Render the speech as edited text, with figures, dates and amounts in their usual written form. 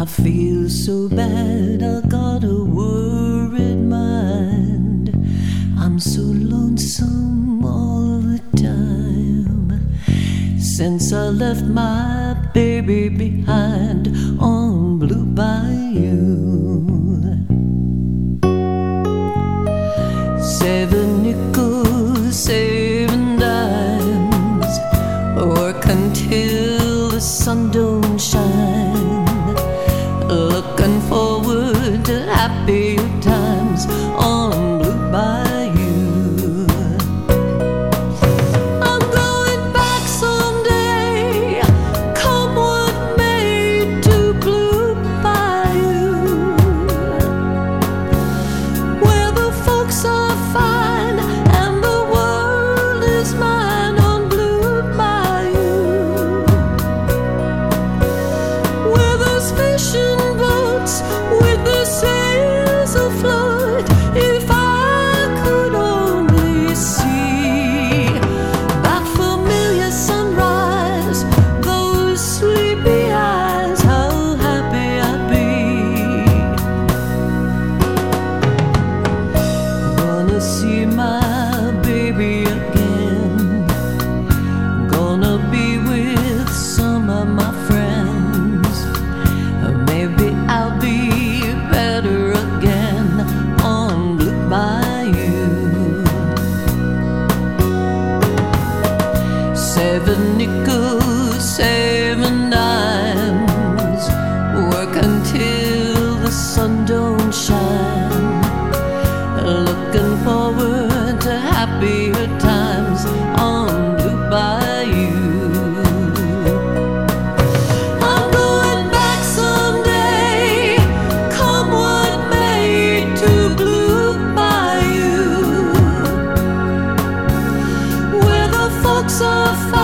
I feel so bad, I got a worried mind. I'm so lonesome all the time since I left my baby behind on Blue Bayou. 7 nickels, 7 dimes, work until the sun don't shine, looking forward to happier times on Blue Bayou. I'm going back someday, come what may, to Blue Bayou, where the folks are fine and the world is mine on Blue Bayou, where there's fishing boats with the sails afloat. If I could only see that familiar sunrise, those sleepy eyes, how happy I'd be. Gonna see my baby again, gonna be with some of my friends. Maybe I'll be better again on Blue Bayou. 7 nickels, 7 dimes, work until the sun don't shine, looking forward to happier times on Blue Bayou. I'm going back someday, come what may, to Blue Bayou, where the folks are fine